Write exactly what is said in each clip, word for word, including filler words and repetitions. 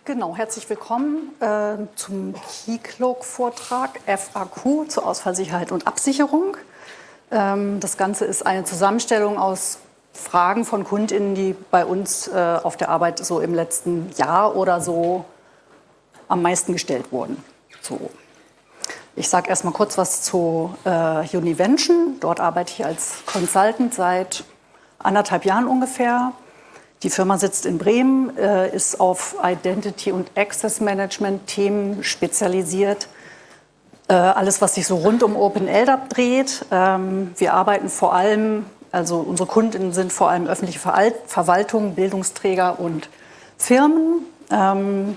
Genau, herzlich willkommen äh, zum Keycloak-Vortrag F A Q zur Ausfallsicherheit und Absicherung. Ähm, das Ganze ist eine Zusammenstellung aus Fragen von KundInnen, die bei uns äh, auf der Arbeit so im letzten Jahr oder so am meisten gestellt wurden. So. Ich sage erst mal kurz was zu äh, Univention. Dort arbeite ich als Consultant seit anderthalb Jahren ungefähr. Die Firma sitzt in Bremen, äh, ist auf Identity- und Access-Management-Themen spezialisiert. Äh, alles, was sich so rund um Open L D A P dreht. Ähm, wir arbeiten vor allem, also unsere Kunden sind vor allem öffentliche Ver Verwaltung, Bildungsträger und Firmen. Ähm,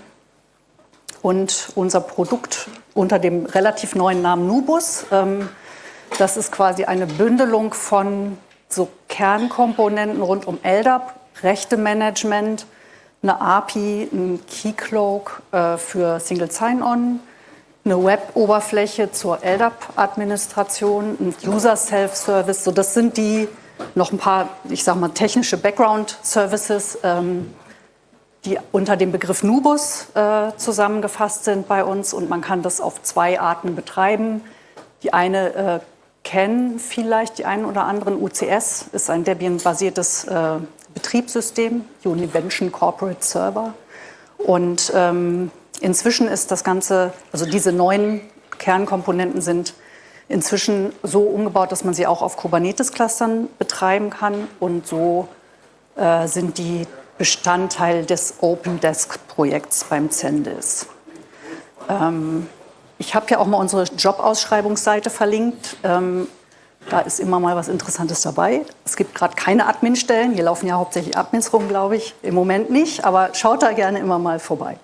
und unser Produkt unter dem relativ neuen Namen Nubus, ähm, das ist quasi eine Bündelung von so Kernkomponenten rund um L D A P, Rechte-Management, eine A P I, ein Keycloak äh, für Single Sign-On, eine Web-Oberfläche zur L D A P-Administration, ein User-Self-Service. So, das sind die noch ein paar, ich sag mal, technische Background-Services, ähm, die unter dem Begriff Nubus äh, zusammengefasst sind bei uns. Und man kann das auf zwei Arten betreiben. Die eine äh, kennen vielleicht die einen oder anderen. U C S ist ein Debian-basiertes äh, Betriebssystem, Univention Corporate Server. Und ähm, inzwischen ist das Ganze, also diese neuen Kernkomponenten sind inzwischen so umgebaut, dass man sie auch auf Kubernetes-Clustern betreiben kann. Und so äh, sind die Bestandteil des OpenDesk-Projekts beim Zendesk. Ähm, ich habe ja auch mal unsere Jobausschreibungsseite verlinkt. Ähm, Da ist immer mal was Interessantes dabei. Es gibt gerade keine Admin-Stellen. Hier laufen ja hauptsächlich Admins rum, glaube ich. Im Moment nicht, aber schaut da gerne immer mal vorbei.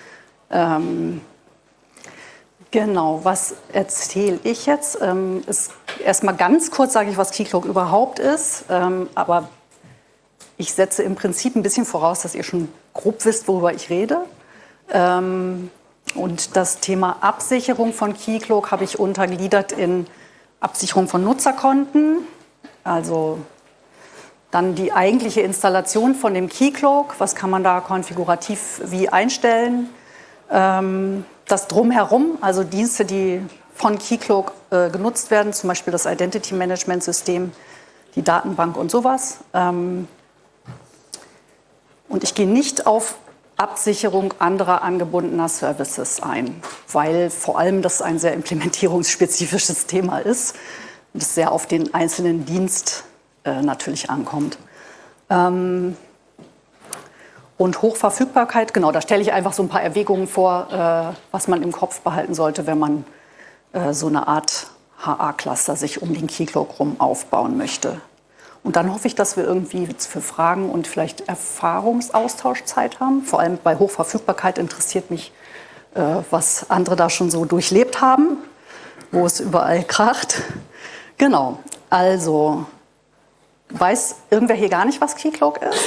Ähm, genau, was erzähle ich jetzt? Ähm, ist erstmal ganz kurz sage ich, was Keycloak überhaupt ist. Ähm, aber ich setze im Prinzip ein bisschen voraus, dass ihr schon grob wisst, worüber ich rede. Ähm, und das Thema Absicherung von Keycloak habe ich untergliedert in Absicherung von Nutzerkonten, also dann die eigentliche Installation von dem Keycloak, was kann man da konfigurativ wie einstellen, ähm, das Drumherum, also Dienste, die von Keycloak äh, genutzt werden, zum Beispiel das Identity Management System, die Datenbank und sowas. Ähm, und ich gehe nicht auf Absicherung anderer angebundener Services ein, weil vor allem das ein sehr implementierungsspezifisches Thema ist und es sehr auf den einzelnen Dienst äh, natürlich ankommt. Ähm und Hochverfügbarkeit, genau, da stelle ich einfach so ein paar Erwägungen vor, äh, was man im Kopf behalten sollte, wenn man äh, so eine Art H A-Cluster sich um den Keycloak rum aufbauen möchte. Und dann hoffe ich, dass wir irgendwie für Fragen und vielleicht Erfahrungsaustausch Zeit haben. Vor allem bei Hochverfügbarkeit interessiert mich, äh, was andere da schon so durchlebt haben, wo es überall kracht. Genau, also weiß irgendwer hier gar nicht, was Keycloak ist?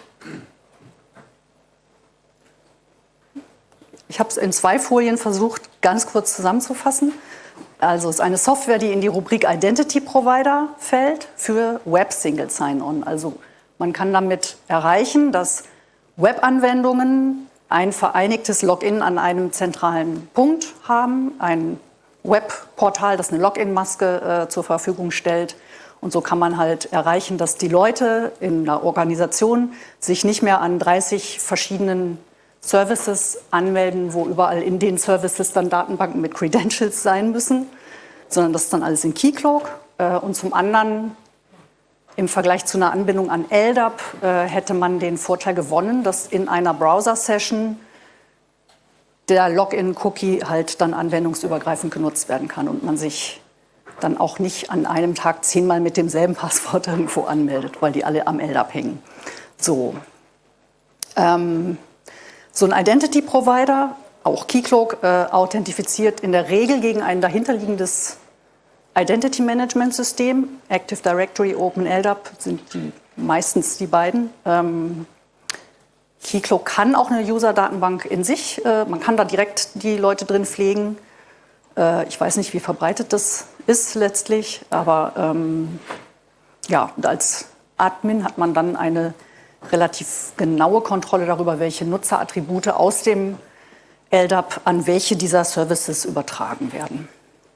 Ich habe es in zwei Folien versucht, ganz kurz zusammenzufassen. Also es ist eine Software, die in die Rubrik Identity Provider fällt für Web Single Sign-On. Also man kann damit erreichen, dass Webanwendungen ein vereinigtes Login an einem zentralen Punkt haben, ein Webportal, das eine Login-Maske äh, zur Verfügung stellt. Und so kann man halt erreichen, dass die Leute in einer Organisation sich nicht mehr an dreißig verschiedenen Services anmelden, wo überall in den Services dann Datenbanken mit Credentials sein müssen, sondern das ist dann alles in Keycloak. Und zum anderen, im Vergleich zu einer Anbindung an L D A P, hätte man den Vorteil gewonnen, dass in einer Browser-Session der Login-Cookie halt dann anwendungsübergreifend genutzt werden kann und man sich dann auch nicht an einem Tag zehnmal mit demselben Passwort irgendwo anmeldet, weil die alle am L D A P hängen. So. Ähm, So ein Identity-Provider, auch Keycloak, äh, authentifiziert in der Regel gegen ein dahinterliegendes Identity-Management-System. Active Directory, Open L D A P sind die, meistens die beiden. Ähm, Keycloak kann auch eine User-Datenbank in sich. Äh, man kann da direkt die Leute drin pflegen. Äh, ich weiß nicht, wie verbreitet das ist letztlich, aber ähm, ja, und als Admin hat man dann eine relativ genaue Kontrolle darüber, welche Nutzerattribute aus dem L D A P an welche dieser Services übertragen werden.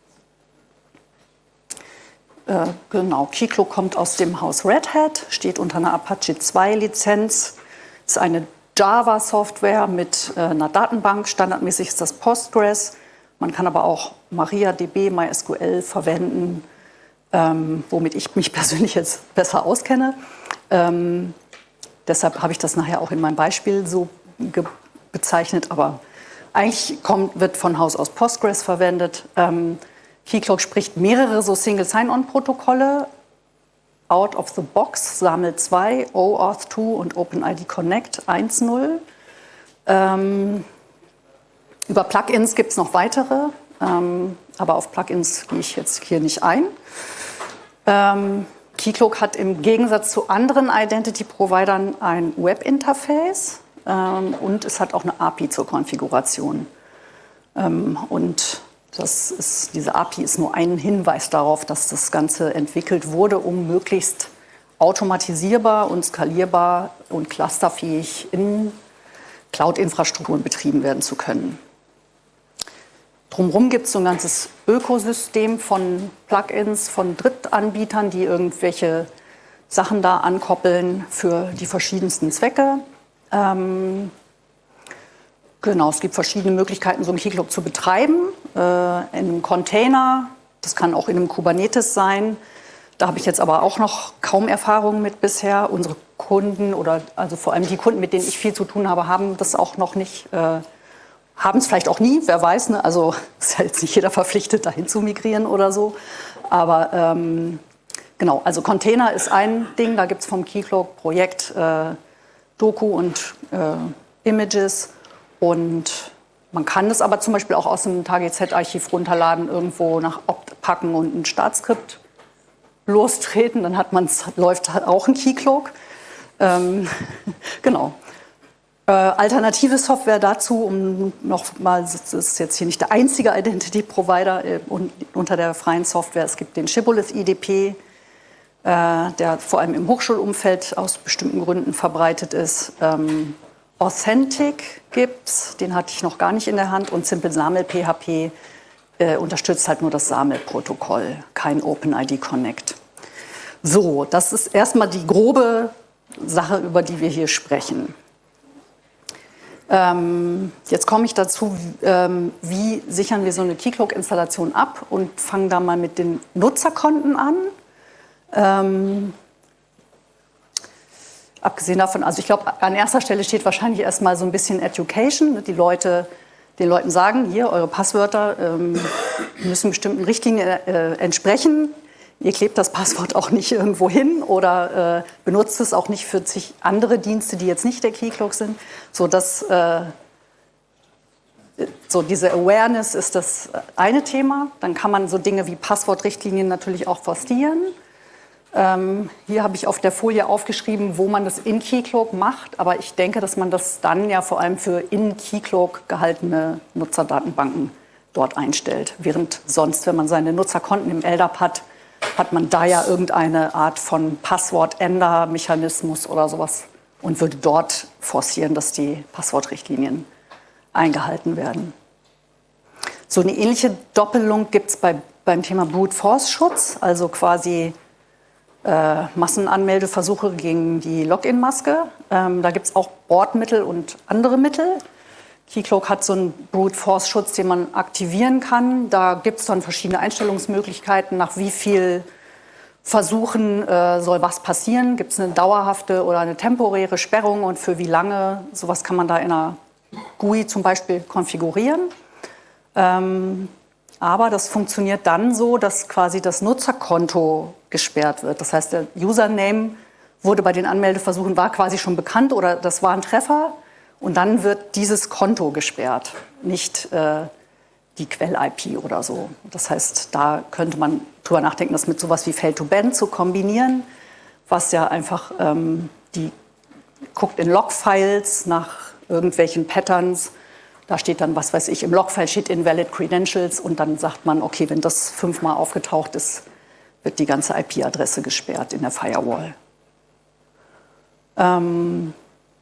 Äh, genau, Keycloak kommt aus dem Haus Red Hat, steht unter einer Apache zwei Lizenz, ist eine Java-Software mit äh, einer Datenbank, standardmäßig ist das Postgres. Man kann aber auch MariaDB, MySQL verwenden, ähm, womit ich mich persönlich jetzt besser auskenne. Ähm, deshalb habe ich das nachher auch in meinem Beispiel so bezeichnet, aber eigentlich kommt, wird von Haus aus Postgres verwendet. Ähm, Keycloak spricht mehrere so Single Sign-On-Protokolle, out of the box, SAML zwei, OAuth zwei und OpenID Connect eins Punkt null. Ähm, über Plugins gibt es noch weitere, ähm, aber auf Plugins gehe ich jetzt hier nicht ein. Ähm, Keycloak hat im Gegensatz zu anderen Identity-Providern ein Web-Interface ähm, und es hat auch eine A P I zur Konfiguration. Ähm, und das ist, diese A P I ist nur ein Hinweis darauf, dass das Ganze entwickelt wurde, um möglichst automatisierbar und skalierbar und clusterfähig in Cloud-Infrastrukturen betrieben werden zu können. Drumherum gibt es so ein ganzes Ökosystem von Plugins, von Drittanbietern, die irgendwelche Sachen da ankoppeln für die verschiedensten Zwecke. Ähm, genau, es gibt verschiedene Möglichkeiten, so einen Keycloak zu betreiben. Äh, in einem Container, das kann auch in einem Kubernetes sein. Da habe ich jetzt aber auch noch kaum Erfahrung mit bisher. Unsere Kunden oder also vor allem die Kunden, mit denen ich viel zu tun habe, haben das auch noch nicht. Äh, haben es vielleicht auch nie, wer weiß. Ne? Also ist ja jetzt nicht jeder verpflichtet, dahin zu migrieren oder so. Aber ähm, genau, also Container ist ein Ding. Da gibt es vom Keycloak-Projekt äh, Doku und äh, Images. Und man kann das aber zum Beispiel auch aus dem K G Z-Archiv runterladen, irgendwo nach Opt packen und ein Startskript lostreten. Dann hat man's, läuft halt auch ein Keycloak. Ähm, genau. Äh, alternative Software dazu, um nochmal, das ist jetzt hier nicht der einzige Identity-Provider äh, un, unter der freien Software. Es gibt den Shibboleth I D P, äh, der vor allem im Hochschulumfeld aus bestimmten Gründen verbreitet ist. Ähm, Authentic gibt's, den hatte ich noch gar nicht in der Hand. Und Simple SAML P H P äh, unterstützt halt nur das SAML-Protokoll, kein OpenID Connect. So, das ist erstmal die grobe Sache, über die wir hier sprechen. Ähm, jetzt komme ich dazu, ähm, wie sichern wir so eine Keycloak-Installation ab und fangen da mal mit den Nutzerkonten an. Ähm, abgesehen davon, also ich glaube, an erster Stelle steht wahrscheinlich erstmal so ein bisschen Education. Die Leute, den Leuten sagen, hier, eure Passwörter ähm, müssen bestimmten Richtlinien äh, entsprechen. Ihr klebt das Passwort auch nicht irgendwo hin oder äh, benutzt es auch nicht für zig andere Dienste, die jetzt nicht der Keycloak sind. So, dass, äh, so diese Awareness ist das eine Thema. Dann kann man so Dinge wie Passwortrichtlinien natürlich auch forcieren. Ähm, hier habe ich auf der Folie aufgeschrieben, wo man das in Keycloak macht. Aber ich denke, dass man das dann ja vor allem für in Keycloak gehaltene Nutzerdatenbanken dort einstellt. Während sonst, wenn man seine Nutzerkonten im L D A P hat, hat man da ja irgendeine Art von Passwortändermechanismus oder sowas und würde dort forcieren, dass die Passwortrichtlinien eingehalten werden. So eine ähnliche Doppelung gibt es bei, beim Thema Brute Force Schutz, also quasi äh, Massenanmeldeversuche gegen die Login-Maske. Ähm, da gibt es auch Bordmittel und andere Mittel. Keycloak hat so einen Brute Force Schutz, den man aktivieren kann. Da gibt es dann verschiedene Einstellungsmöglichkeiten, nach wie viel Versuchen äh, soll was passieren. Gibt es eine dauerhafte oder eine temporäre Sperrung und für wie lange? Sowas kann man da in einer G U I zum Beispiel konfigurieren. Ähm, aber das funktioniert dann so, dass quasi das Nutzerkonto gesperrt wird. Das heißt, der Username wurde bei den Anmeldeversuchen, war quasi schon bekannt oder das war ein Treffer. Und dann wird dieses Konto gesperrt, nicht äh, die Quell-I P oder so. Das heißt, da könnte man drüber nachdenken, das mit sowas wie Fail-to-Ban zu kombinieren, was ja einfach, ähm, die guckt in Log-Files nach irgendwelchen Patterns. Da steht dann, was weiß ich, im Log-File steht Invalid Credentials und dann sagt man, okay, wenn das fünfmal aufgetaucht ist, wird die ganze I P-Adresse gesperrt in der Firewall. Ähm,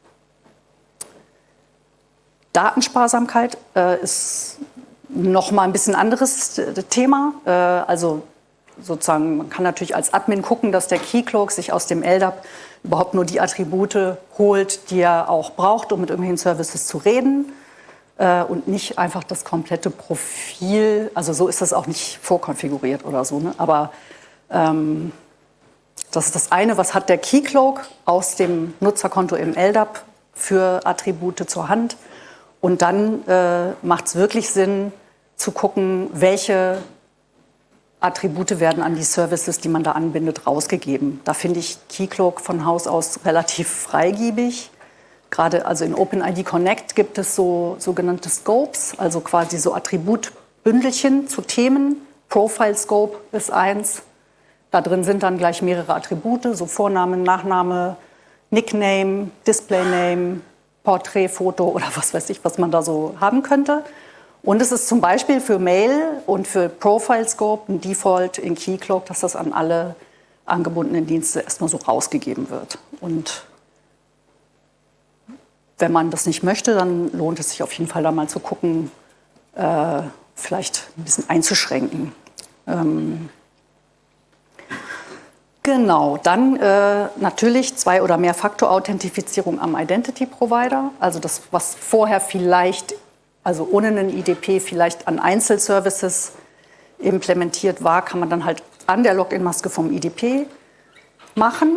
Datensparsamkeit äh, ist noch mal ein bisschen anderes Thema. Äh, also sozusagen, man kann natürlich als Admin gucken, dass der Keycloak sich aus dem L D A P überhaupt nur die Attribute holt, die er auch braucht, um mit irgendwelchen Services zu reden. Äh, und nicht einfach das komplette Profil. Also so ist das auch nicht vorkonfiguriert oder so. Ne? Aber ähm, das ist das eine, was hat der Keycloak aus dem Nutzerkonto im L D A P für Attribute zur Hand. Und dann äh, macht es wirklich Sinn zu gucken, welche Attribute werden an die Services, die man da anbindet, rausgegeben. Da finde ich Keycloak von Haus aus relativ freigebig. Gerade also in OpenID Connect gibt es so sogenannte Scopes, also quasi so Attributbündelchen zu Themen. Profile Scope ist eins. Da drin sind dann gleich mehrere Attribute, so Vorname, Nachname, Nickname, Displayname, Porträt, Foto oder was weiß ich, was man da so haben könnte. Und es ist zum Beispiel für Mail und für Profile Scope ein Default in Keycloak, dass das an alle angebundenen Dienste erstmal so rausgegeben wird. Und wenn man das nicht möchte, dann lohnt es sich auf jeden Fall da mal zu gucken, äh, vielleicht ein bisschen einzuschränken. Ähm genau, dann äh, natürlich Zwei- oder Mehr-Faktor-Authentifizierung am Identity-Provider. Also das, was vorher vielleicht, also ohne einen I D P vielleicht an Einzelservices implementiert war, kann man dann halt an der Login-Maske vom I D P machen.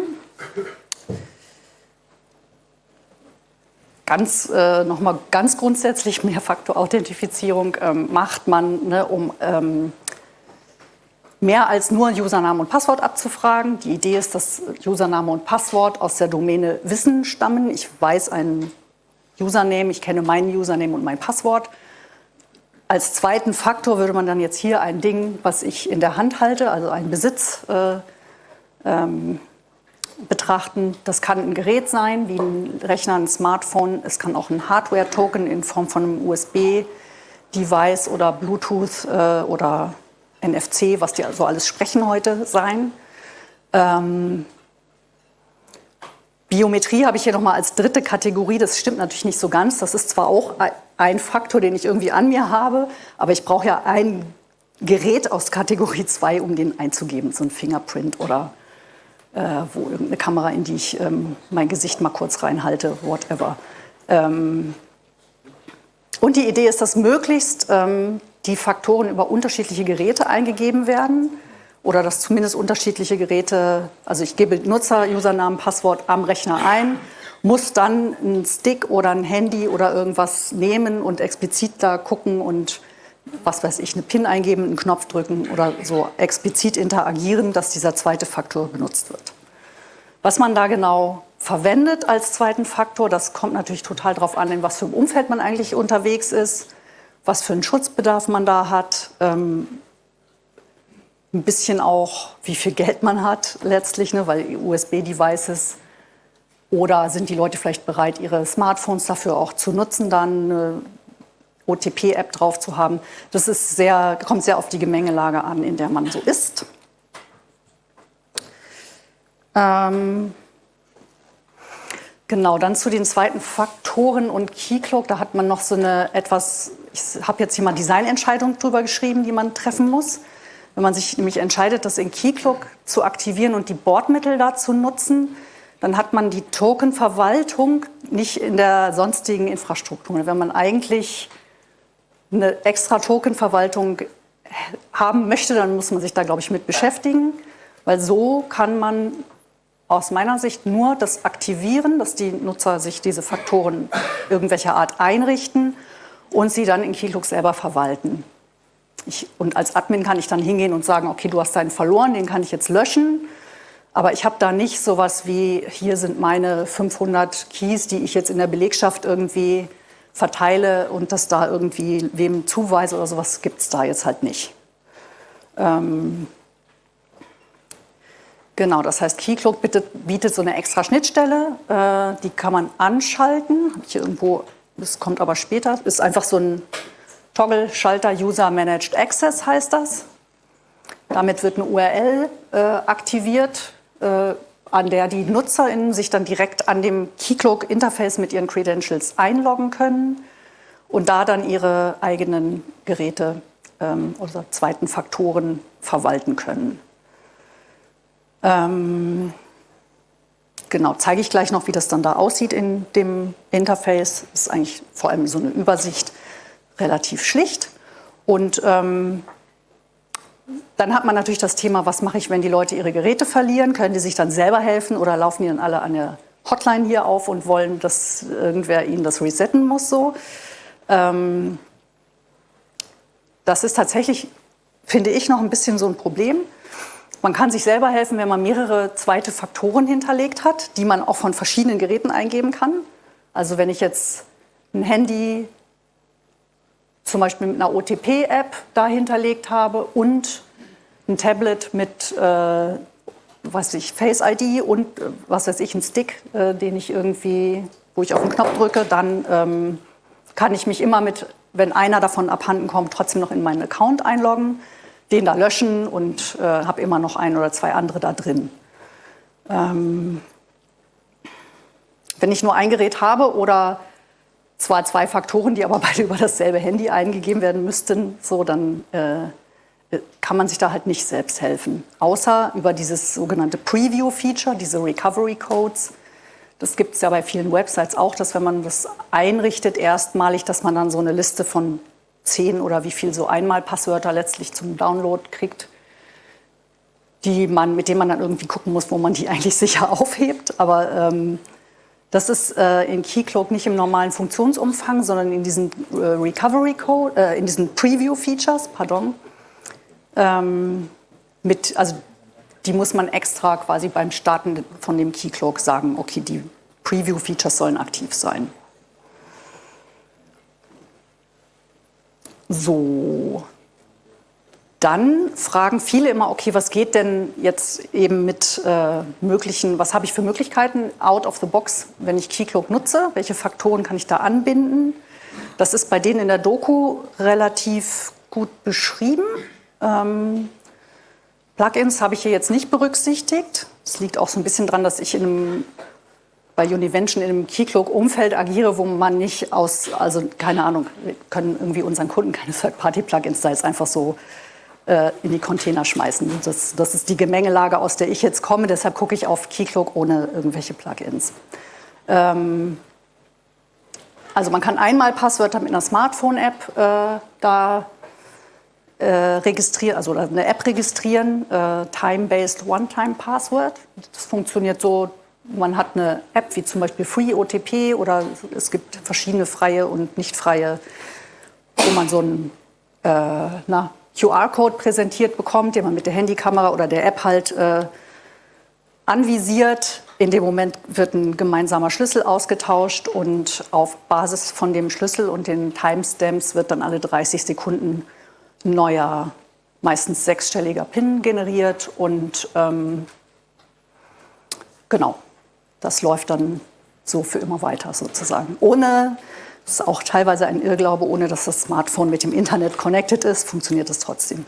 Ganz, äh, nochmal ganz grundsätzlich Mehrfaktor-Authentifizierung ähm, macht man, ne, um ähm, mehr als nur Username und Passwort abzufragen. Die Idee ist, dass Username und Passwort aus der Domäne Wissen stammen. Ich weiß einen Username, ich kenne meinen Username und mein Passwort. Als zweiten Faktor würde man dann jetzt hier ein Ding, was ich in der Hand halte, also einen Besitz, äh, ähm, betrachten. Das kann ein Gerät sein, wie ein Rechner, ein Smartphone. Es kann auch ein Hardware-Token in Form von einem U S B-Device oder Bluetooth äh, oder N F C, was die also alles sprechen heute, sein. Ähm, Biometrie habe ich hier nochmal als dritte Kategorie. Das stimmt natürlich nicht so ganz. Das ist zwar auch ein Faktor, den ich irgendwie an mir habe, aber ich brauche ja ein Gerät aus Kategorie zwei, um den einzugeben, so ein Fingerprint oder äh, wo irgendeine Kamera, in die ich ähm, mein Gesicht mal kurz reinhalte, whatever. Ähm, und die Idee ist, dass möglichst ähm, die Faktoren über unterschiedliche Geräte eingegeben werden oder dass zumindest unterschiedliche Geräte, also ich gebe Nutzer, Usernamen, Passwort am Rechner ein, muss dann einen Stick oder ein Handy oder irgendwas nehmen und explizit da gucken und was weiß ich, eine PIN eingeben, einen Knopf drücken oder so explizit interagieren, dass dieser zweite Faktor benutzt wird. Was man da genau verwendet als zweiten Faktor, das kommt natürlich total darauf an, in was für einem Umfeld man eigentlich unterwegs ist, was für einen Schutzbedarf man da hat, ähm, ein bisschen auch, wie viel Geld man hat letztlich, ne, weil U S B-Devices oder sind die Leute vielleicht bereit, ihre Smartphones dafür auch zu nutzen, dann eine O T P-App drauf zu haben. Das ist sehr, kommt sehr auf die Gemengelage an, in der man so ist. Ähm, genau, dann zu den zweiten Faktoren und Keycloak. Da hat man noch so eine etwas, ich habe jetzt hier mal Designentscheidung drüber geschrieben, die man treffen muss. Wenn man sich nämlich entscheidet, das in Keycloak zu aktivieren und die Bordmittel dazu nutzen, dann hat man die Tokenverwaltung nicht in der sonstigen Infrastruktur. Wenn man eigentlich eine extra Tokenverwaltung haben möchte, dann muss man sich da, glaube ich, mit beschäftigen, weil so kann man aus meiner Sicht nur das aktivieren, dass die Nutzer sich diese Faktoren irgendwelcher Art einrichten und sie dann in Keycloak selber verwalten. Ich, und als Admin kann ich dann hingehen und sagen, okay, du hast deinen verloren, den kann ich jetzt löschen. Aber ich habe da nicht sowas wie, hier sind meine fünfhundert Keys, die ich jetzt in der Belegschaft irgendwie verteile und das da irgendwie wem zuweise oder sowas, gibt es da jetzt halt nicht. Ähm genau, das heißt, Keycloak bietet, bietet so eine extra Schnittstelle, äh, die kann man anschalten. Hab ich hier irgendwo, das kommt aber später, ist einfach so ein Toggle-Schalter User Managed Access heißt das. Damit wird eine U R L äh, aktiviert, äh, an der die NutzerInnen sich dann direkt an dem Keycloak-Interface mit ihren Credentials einloggen können und da dann ihre eigenen Geräte ähm, oder zweiten Faktoren verwalten können. Ähm, genau, zeige ich gleich noch, wie das dann da aussieht in dem Interface. Das ist eigentlich vor allem so eine Übersicht, relativ schlicht. Und ähm, dann hat man natürlich das Thema, was mache ich, wenn die Leute ihre Geräte verlieren? Können die sich dann selber helfen oder laufen die dann alle an der Hotline hier auf und wollen, dass irgendwer ihnen das resetten muss? So? Ähm, das ist tatsächlich, finde ich, noch ein bisschen so ein Problem. Man kann sich selber helfen, wenn man mehrere zweite Faktoren hinterlegt hat, die man auch von verschiedenen Geräten eingeben kann. Also wenn ich jetzt ein Handy zum Beispiel mit einer O T P-App da hinterlegt habe und ein Tablet mit äh, was weiß ich, Face I D und äh, was weiß ich, ein Stick, äh, den ich irgendwie, wo ich auf den Knopf drücke, dann ähm, kann ich mich immer mit, wenn einer davon abhanden kommt, trotzdem noch in meinen Account einloggen, den da löschen und äh, habe immer noch ein oder zwei andere da drin. Ähm, wenn ich nur ein Gerät habe oder zwar zwei Faktoren, die aber beide über dasselbe Handy eingegeben werden müssten, so, dann äh, kann man sich da halt nicht selbst helfen. Außer über dieses sogenannte Preview-Feature, diese Recovery-Codes. Das gibt es ja bei vielen Websites auch, dass wenn man das einrichtet erstmalig, dass man dann so eine Liste von zehn oder wie viel so Einmalpasswörter letztlich zum Download kriegt, die man, mit denen man dann irgendwie gucken muss, wo man die eigentlich sicher aufhebt. Aber ähm, das ist äh, in Keycloak nicht im normalen Funktionsumfang, sondern in diesen äh, Recovery Code, äh, in diesen Preview Features, pardon. Ähm, mit, also die muss man extra quasi beim Starten von dem Keycloak sagen, okay, die Preview Features sollen aktiv sein. So. Dann fragen viele immer, okay, was geht denn jetzt eben mit äh, möglichen, was habe ich für Möglichkeiten out of the box, wenn ich Keycloak nutze? Welche Faktoren kann ich da anbinden? Das ist bei denen in der Doku relativ gut beschrieben. Ähm, Plugins habe ich hier jetzt nicht berücksichtigt. Es liegt auch so ein bisschen daran, dass ich in einem, bei Univention in einem Keycloak-Umfeld agiere, wo man nicht aus, also keine Ahnung, wir können irgendwie unseren Kunden keine Third-Party-Plugins da jetzt einfach so in die Container schmeißen. Das, das ist die Gemengelage, aus der ich jetzt komme. Deshalb gucke ich auf Keycloak ohne irgendwelche Plugins. Ähm, also man kann einmal Passwörter mit einer Smartphone-App äh, da äh, registrieren, also eine App registrieren, äh, Time-Based One-Time-Password. Das funktioniert so, man hat eine App wie zum Beispiel Free O T P oder es gibt verschiedene freie und nicht freie, wo man so ein äh, na, Q R-Code präsentiert bekommt, den man mit der Handykamera oder der App halt äh, anvisiert. In dem Moment wird ein gemeinsamer Schlüssel ausgetauscht und auf Basis von dem Schlüssel und den Timestamps wird dann alle dreißig Sekunden ein neuer, meistens sechsstelliger PIN generiert und ähm, genau, das läuft dann so für immer weiter sozusagen. Ohne Das ist auch teilweise ein Irrglaube, ohne dass das Smartphone mit dem Internet connected ist, funktioniert es trotzdem.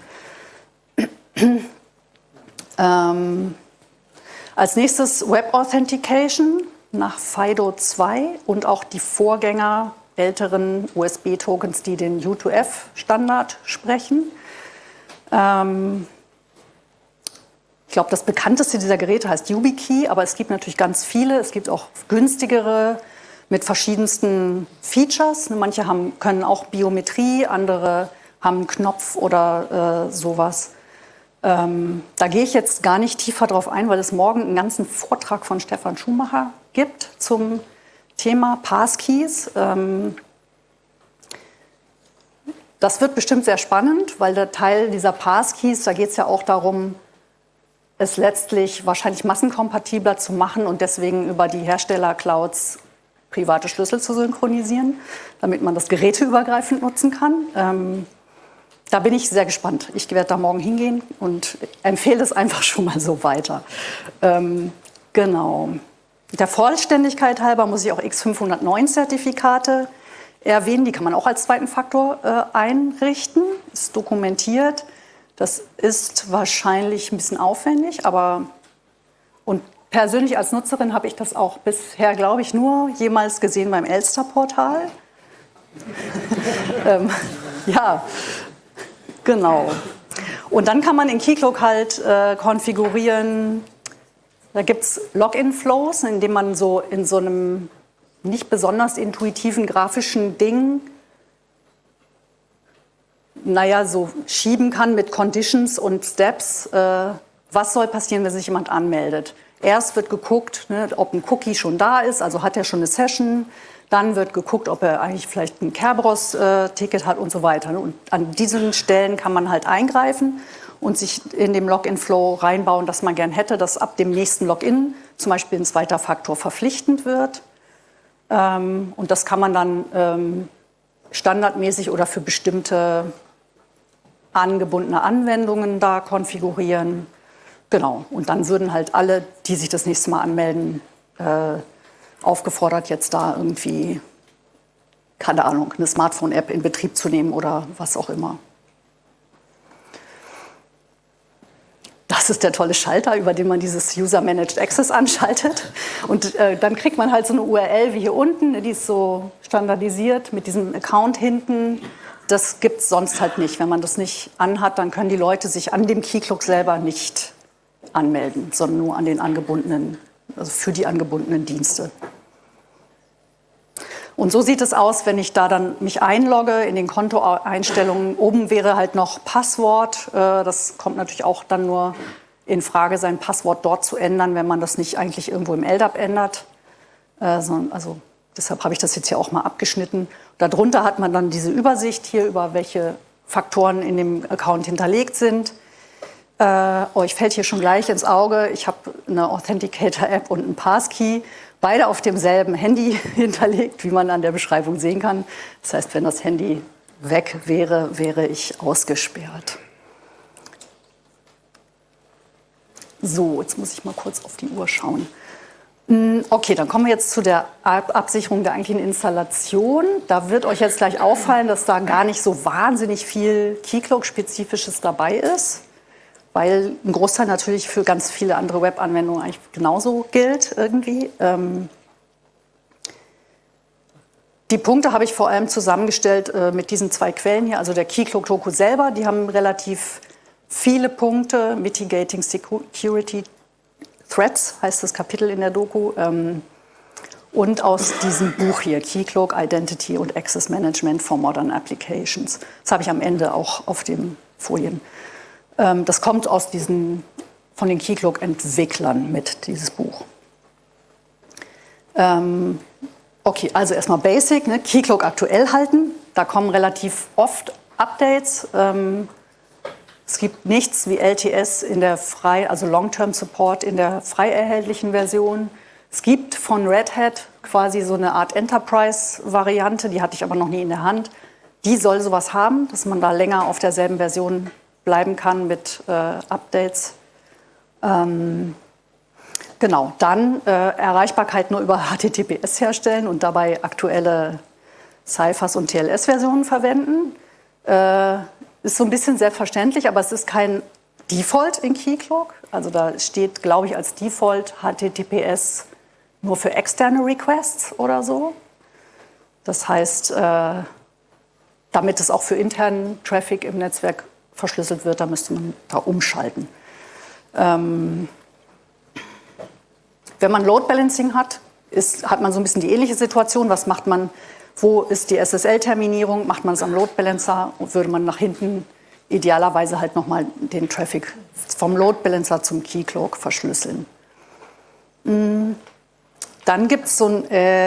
ähm, als nächstes Web Authentication nach FIDO zwei und auch die Vorgänger älteren U S B-Tokens, die den U zwei F-Standard sprechen. Ähm, ich glaube, das bekannteste dieser Geräte heißt YubiKey, aber es gibt natürlich ganz viele. Es gibt auch günstigere mit verschiedensten Features. Manche haben, können auch Biometrie, andere haben einen Knopf oder äh, sowas. Ähm, da gehe ich jetzt gar nicht tiefer drauf ein, weil es morgen einen ganzen Vortrag von Stefan Schumacher gibt zum Thema Passkeys. Ähm, das wird bestimmt sehr spannend, weil der Teil dieser Passkeys, da geht es ja auch darum, es letztlich wahrscheinlich massenkompatibler zu machen und deswegen über die Hersteller-Clouds private Schlüssel zu synchronisieren, damit man das geräteübergreifend nutzen kann. Ähm, da bin ich sehr gespannt. Ich werde da morgen hingehen und empfehle es einfach schon mal so weiter. Ähm, genau. Der Vollständigkeit halber muss ich auch X fünfhundertneun Zertifikate erwähnen. Die kann man auch als zweiten Faktor äh, einrichten. Ist dokumentiert. Das ist wahrscheinlich ein bisschen aufwendig, aber und persönlich als Nutzerin habe ich das auch bisher, glaube ich, nur jemals gesehen beim Elster-Portal. ähm, ja, genau. Und dann kann man in Keycloak halt äh, konfigurieren, da gibt es Login-Flows, in denen man so in so einem nicht besonders intuitiven grafischen Ding, naja, so schieben kann mit Conditions und Steps, äh, was soll passieren, wenn sich jemand anmeldet. Erst wird geguckt, ne, ob ein Cookie schon da ist, also hat er schon eine Session. Dann wird geguckt, ob er eigentlich vielleicht ein Kerberos-Ticket hat und so weiter. Und an diesen Stellen kann man halt eingreifen und sich in dem Login-Flow reinbauen, dass man gern hätte, dass ab dem nächsten Login zum Beispiel ein zweiter Faktor verpflichtend wird. Ähm, und das kann man dann ähm, standardmäßig oder für bestimmte angebundene Anwendungen da konfigurieren. Genau. Und dann würden halt alle, die sich das nächste Mal anmelden, äh, aufgefordert, jetzt da irgendwie, keine Ahnung, eine Smartphone-App in Betrieb zu nehmen oder was auch immer. Das ist der tolle Schalter, über den man dieses User-Managed Access anschaltet. Und äh, dann kriegt man halt so eine U R L wie hier unten, die ist so standardisiert mit diesem Account hinten. Das gibt es sonst halt nicht. Wenn man das nicht anhat, dann können die Leute sich an dem Keycloak selber nicht anmelden, sondern nur an den angebundenen, also für die angebundenen Dienste. Und so sieht es aus, wenn ich da dann mich einlogge in den Kontoeinstellungen. Oben wäre halt noch Passwort. Das kommt natürlich auch dann nur in Frage, sein Passwort dort zu ändern, wenn man das nicht eigentlich irgendwo im L D A P ändert. Also deshalb habe ich das jetzt hier auch mal abgeschnitten. Darunter hat man dann diese Übersicht hier über welche Faktoren in dem Account hinterlegt sind. Äh, euch fällt hier schon gleich ins Auge, ich habe eine Authenticator-App und einen Passkey, beide auf demselben Handy hinterlegt, wie man an der Beschreibung sehen kann. Das heißt, wenn das Handy weg wäre, wäre ich ausgesperrt. So, jetzt muss ich mal kurz auf die Uhr schauen. Okay, dann kommen wir jetzt zu der Absicherung der eigentlichen Installation. Da wird euch jetzt gleich auffallen, dass da gar nicht so wahnsinnig viel Keycloak-Spezifisches dabei ist, weil ein Großteil natürlich für ganz viele andere Web-Anwendungen eigentlich genauso gilt irgendwie. Ähm die Punkte habe ich vor allem zusammengestellt äh, mit diesen zwei Quellen hier, also der Keycloak-Doku selber, die haben relativ viele Punkte, Mitigating Security Threats heißt das Kapitel in der Doku, ähm, und aus diesem Buch hier, Keycloak, Identity und Access Management for Modern Applications. Das habe ich am Ende auch auf den Folien. Ähm, das kommt aus diesen, von den Keycloak-Entwicklern mit, dieses Buch. Ähm, okay, also erstmal Basic, ne? Keycloak aktuell halten. Da kommen relativ oft Updates. Ähm, Es gibt nichts wie L T S in der frei, also Long-Term Support in der frei erhältlichen Version. Es gibt von Red Hat quasi so eine Art Enterprise-Variante, die hatte ich aber noch nie in der Hand. Die soll sowas haben, dass man da länger auf derselben Version bleiben kann mit äh, Updates. Ähm, genau, dann äh, Erreichbarkeit nur über H T T P S herstellen und dabei aktuelle Cyphers und T L S-Versionen verwenden. Äh, Ist so ein bisschen selbstverständlich, aber es ist kein Default in Keycloak. Also da steht, glaube ich, als Default H T T P S nur für externe Requests oder so. Das heißt, äh, damit es auch für internen Traffic im Netzwerk verschlüsselt wird, da müsste man da umschalten. Ähm, wenn man Load Balancing hat, ist, hat man so ein bisschen die ähnliche Situation. Was macht man? Wo ist die S S L-Terminierung? Macht man es am Load Balancer und würde man nach hinten idealerweise halt nochmal den Traffic vom Load Balancer zum Keycloak verschlüsseln. Dann gibt es so ein, äh,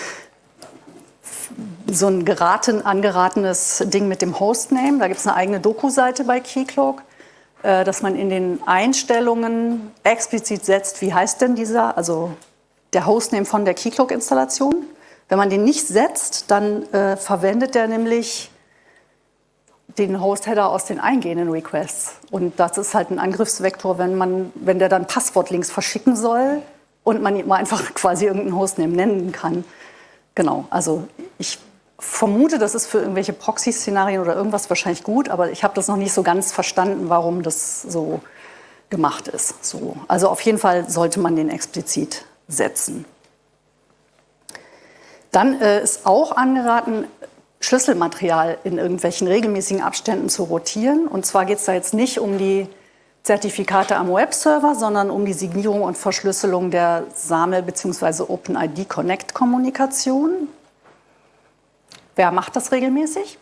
so ein geraten, angeratenes Ding mit dem Hostname. Da gibt es eine eigene Doku-Seite bei Keycloak, äh, dass man in den Einstellungen explizit setzt, wie heißt denn dieser, also der Hostname von der Keycloak-Installation. Wenn man den nicht setzt, dann äh, verwendet der nämlich den Host-Header aus den eingehenden Requests. Und das ist halt ein Angriffsvektor, wenn, man, wenn der dann Passwortlinks verschicken soll und man ihm einfach quasi irgendeinen Hostname nennen kann. Genau, also ich vermute, das ist für irgendwelche Proxy-Szenarien oder irgendwas wahrscheinlich gut, aber ich habe das noch nicht so ganz verstanden, warum das so gemacht ist. So. Also auf jeden Fall sollte man den explizit setzen. Dann äh, ist auch angeraten, Schlüsselmaterial in irgendwelchen regelmäßigen Abständen zu rotieren. Und zwar geht es da jetzt nicht um die Zertifikate am Webserver, sondern um die Signierung und Verschlüsselung der SAML- bzw. OpenID Connect-Kommunikation. Wer macht das regelmäßig?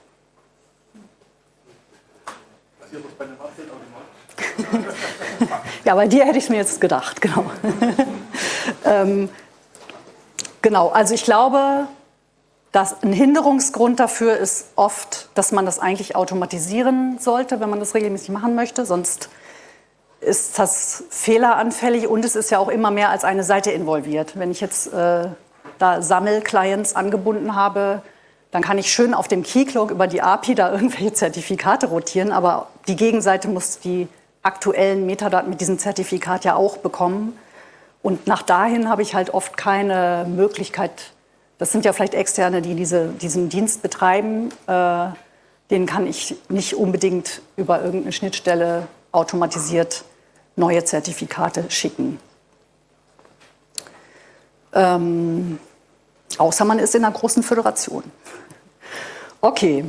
Ja, bei dir hätte ich es mir jetzt gedacht, genau. ähm, genau, also ich glaube, dass ein Hinderungsgrund dafür ist oft, dass man das eigentlich automatisieren sollte, wenn man das regelmäßig machen möchte, sonst ist das fehleranfällig und es ist ja auch immer mehr als eine Seite involviert. Wenn ich jetzt äh, da Sammel-Clients angebunden habe, dann kann ich schön auf dem Keycloak über die A P I da irgendwelche Zertifikate rotieren, aber die Gegenseite muss die aktuellen Metadaten mit diesem Zertifikat ja auch bekommen. Und nach dahin habe ich halt oft keine Möglichkeit, das sind ja vielleicht Externe, die diese, diesen Dienst betreiben, äh, denen kann ich nicht unbedingt über irgendeine Schnittstelle automatisiert neue Zertifikate schicken. Ähm, außer man ist in einer großen Föderation. Okay.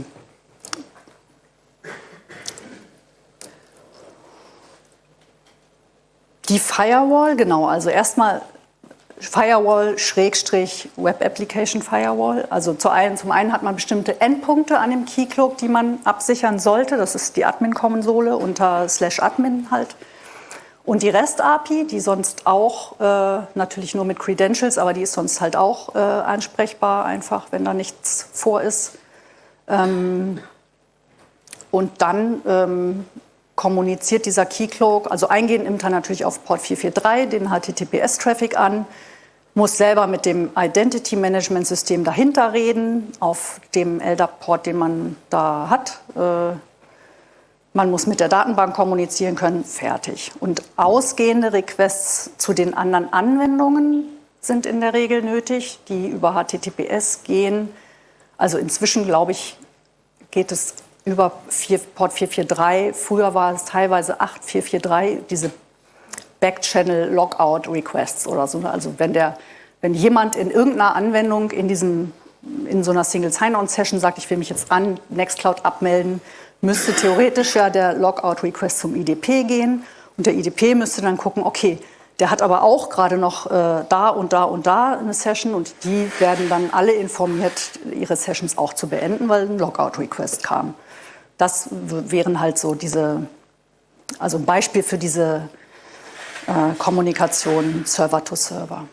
Die Firewall, genau, also erstmal Firewall Schrägstrich Web Application Firewall. Also zu einen, zum einen hat man bestimmte Endpunkte an dem Keycloak, die man absichern sollte. Das ist die Admin-Konsole unter slash admin halt. Und die REST-A P I, die sonst auch, äh, natürlich nur mit Credentials, aber die ist sonst halt auch äh, ansprechbar, einfach, wenn da nichts vor ist. Ähm, und dann ähm, kommuniziert dieser Keycloak, also eingehend nimmt er natürlich auf Port vier vier drei den H T T P S-Traffic an, muss selber mit dem Identity Management System dahinter reden, auf dem L D A P-Port, den man da hat. Äh, man muss mit der Datenbank kommunizieren können, fertig. Und ausgehende Requests zu den anderen Anwendungen sind in der Regel nötig, die über H T T P S gehen. Also inzwischen, glaube ich, geht es über Port vier vier drei. Früher war es teilweise acht vier vier drei, diese Backchannel-Logout-Requests oder so. Also wenn, der, wenn jemand in irgendeiner Anwendung in, diesem, in so einer Single-Sign-On-Session sagt, ich will mich jetzt an Nextcloud abmelden, müsste theoretisch ja der Logout-Request zum I D P gehen. Und der I D P müsste dann gucken, okay, der hat aber auch gerade noch äh, da und da und da eine Session und die werden dann alle informiert, ihre Sessions auch zu beenden, weil ein Logout-Request kam. Das wären halt so diese, also ein Beispiel für diese äh, Kommunikation Server to Server.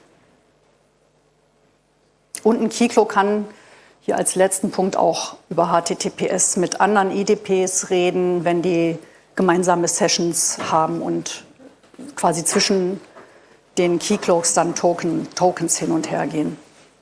Und ein Keycloak kann hier als letzten Punkt auch über H T T P S mit anderen I D Ps reden, wenn die gemeinsame Sessions haben und quasi zwischen den Keycloaks dann Token, Tokens hin und her gehen.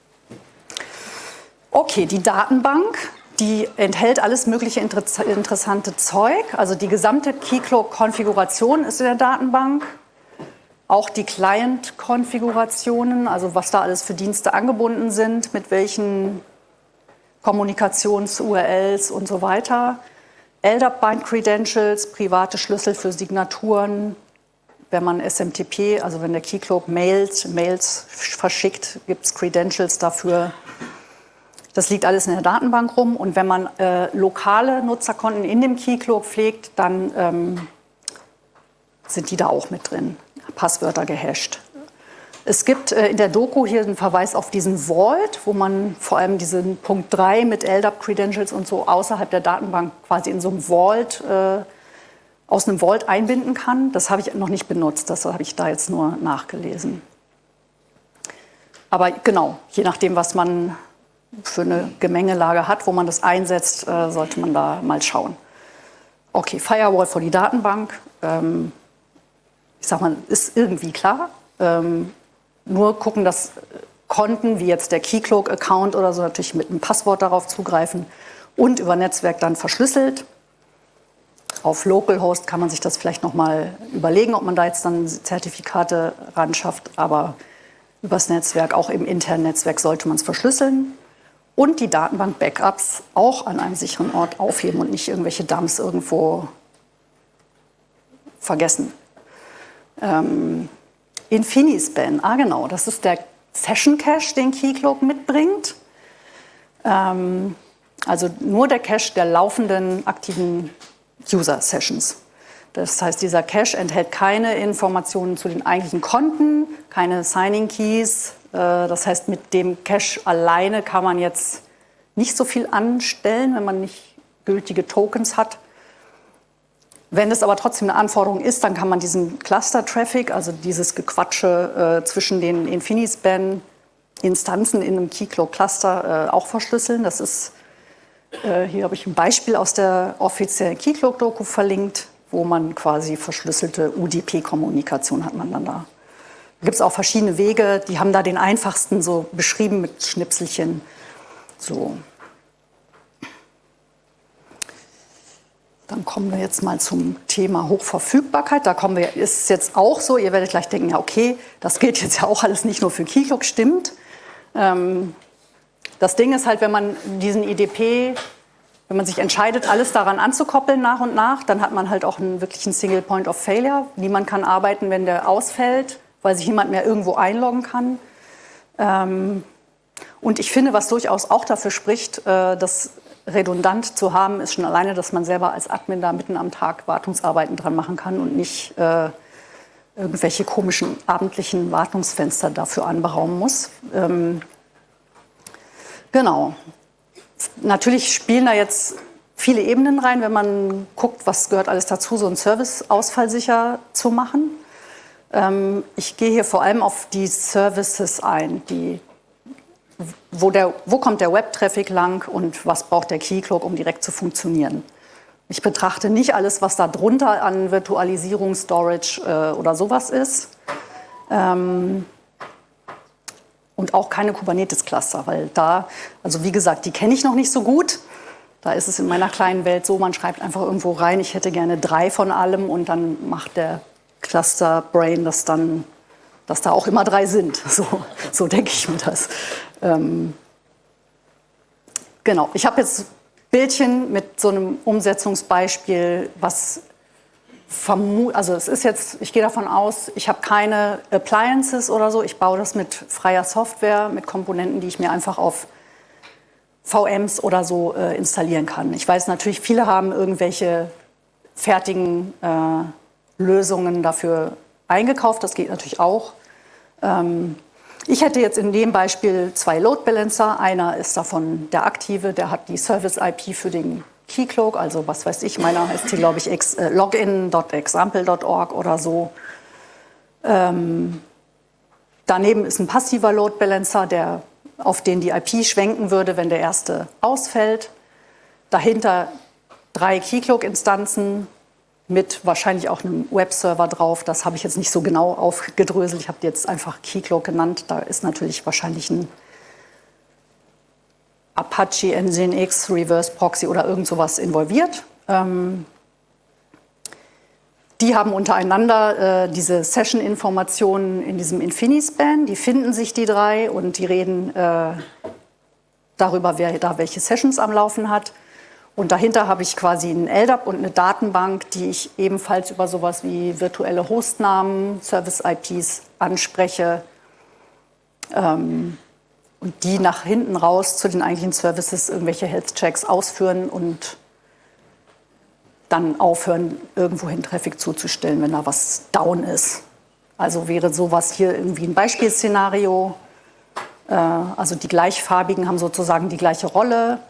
Okay, die Datenbank, die enthält alles mögliche inter interessante Zeug. Also die gesamte Keycloak-Konfiguration ist in der Datenbank. Auch die Client-Konfigurationen, also was da alles für Dienste angebunden sind, mit welchen Kommunikations-U R Ls und so weiter. L D A P-Bind-Credentials, private Schlüssel für Signaturen. Wenn man S M T P, also wenn der Keycloak Mails, Mails verschickt, gibt es Credentials dafür. Das liegt alles in der Datenbank rum. Und wenn man äh, lokale Nutzerkonten in dem Keycloak pflegt, dann ähm, sind die da auch mit drin. Passwörter gehasht. Es gibt äh, in der Doku hier einen Verweis auf diesen Vault, wo man vor allem diesen Punkt drei mit L D A P-Credentials und so außerhalb der Datenbank quasi in so einem Vault, äh, aus einem Vault einbinden kann. Das habe ich noch nicht benutzt, das habe ich da jetzt nur nachgelesen. Aber genau, je nachdem, was man für eine Gemengelage hat, wo man das einsetzt, äh, sollte man da mal schauen. Okay, Firewall für die Datenbank. Ähm, ich sag mal, ist irgendwie klar. Ähm, nur gucken, dass Konten, wie jetzt der Keycloak-Account oder so, natürlich mit einem Passwort darauf zugreifen und über Netzwerk dann verschlüsselt. Auf Localhost kann man sich das vielleicht noch mal überlegen, ob man da jetzt dann Zertifikate ran schafft, aber übers Netzwerk, auch im internen Netzwerk, sollte man es verschlüsseln. Und die Datenbank-Backups auch an einem sicheren Ort aufheben und nicht irgendwelche Dumps irgendwo vergessen. Ähm, Infinispan, ah genau, das ist der Session Cache, den Keycloak mitbringt. Ähm, also nur der Cache der laufenden aktiven User-Sessions. Das heißt, dieser Cache enthält keine Informationen zu den eigentlichen Konten, keine Signing-Keys. Äh, das heißt, mit dem Cache alleine kann man jetzt nicht so viel anstellen, wenn man nicht gültige Tokens hat. Wenn es aber trotzdem eine Anforderung ist, dann kann man diesen Cluster-Traffic, also dieses Gequatsche äh, zwischen den Infinispan-Instanzen in einem Keycloak-Cluster äh, auch verschlüsseln. Das ist, äh, hier habe ich ein Beispiel aus der offiziellen Keycloak-Doku verlinkt, wo man quasi verschlüsselte U D P-Kommunikation hat man dann da. Da gibt es auch verschiedene Wege, die haben da den einfachsten so beschrieben mit Schnipselchen. So. Dann kommen wir jetzt mal zum Thema Hochverfügbarkeit. Da kommen wir, ist es jetzt auch so, ihr werdet gleich denken, ja okay, das gilt jetzt ja auch alles nicht nur für Keycloak, stimmt. Ähm, das Ding ist halt, wenn man diesen I D P, wenn man sich entscheidet, alles daran anzukoppeln nach und nach, dann hat man halt auch einen wirklichen Single Point of Failure. Niemand kann arbeiten, wenn der ausfällt, weil sich niemand mehr irgendwo einloggen kann. Ähm, und ich finde, was durchaus auch dafür spricht, äh, dass redundant zu haben, ist schon alleine, dass man selber als Admin da mitten am Tag Wartungsarbeiten dran machen kann und nicht äh, irgendwelche komischen abendlichen Wartungsfenster dafür anberaumen muss. Ähm, genau. Natürlich spielen da jetzt viele Ebenen rein, wenn man guckt, was gehört alles dazu, so einen Service ausfallsicher zu machen. Ähm, ich gehe hier vor allem auf die Services ein, die Wo, der, wo kommt der Web-Traffic lang und was braucht der Keycloak, um direkt zu funktionieren. Ich betrachte nicht alles, was da drunter an Virtualisierung, Storage äh, oder sowas ist. Ähm, und auch keine Kubernetes-Cluster, weil da, also wie gesagt, die kenne ich noch nicht so gut. Da ist es in meiner kleinen Welt so, man schreibt einfach irgendwo rein, ich hätte gerne drei von allem und dann macht der Cluster-Brain das dann, dass da auch immer drei sind. So, so denke ich mir das. Ähm, genau, ich habe jetzt Bildchen mit so einem Umsetzungsbeispiel, was vermutet, also es ist jetzt, ich gehe davon aus, ich habe keine Appliances oder so, ich baue das mit freier Software, mit Komponenten, die ich mir einfach auf V Ms oder so äh, installieren kann. Ich weiß natürlich, viele haben irgendwelche fertigen äh, Lösungen dafür eingekauft, das geht natürlich auch. Ähm, Ich hätte jetzt in dem Beispiel zwei Load Balancer. Einer ist davon der aktive, der hat die Service I P für den Keycloak, also was weiß ich, meiner heißt hier, glaube ich, äh, login punkt example punkt org oder so. Ähm, daneben ist ein passiver Load Balancer, der, auf den die I P schwenken würde, wenn der erste ausfällt. Dahinter drei Keycloak-Instanzen mit wahrscheinlich auch einem Webserver drauf. Das habe ich jetzt nicht so genau aufgedröselt. Ich habe die jetzt einfach Keycloak genannt. Da ist natürlich wahrscheinlich ein Apache N S X Reverse Proxy oder irgend sowas involviert. Ähm, die haben untereinander äh, diese Session-Informationen in diesem Infinispan. Die finden sich die drei und die reden äh, darüber, wer da welche Sessions am Laufen hat. Und dahinter habe ich quasi einen L D A P und eine Datenbank, die ich ebenfalls über sowas wie virtuelle Hostnamen, Service-I Ps anspreche ähm, und die nach hinten raus zu den eigentlichen Services irgendwelche Health-Checks ausführen und dann aufhören, irgendwohin Traffic zuzustellen, wenn da was down ist. Also wäre sowas hier irgendwie ein Beispielszenario. Äh, also die gleichfarbigen haben sozusagen die gleiche Rolle.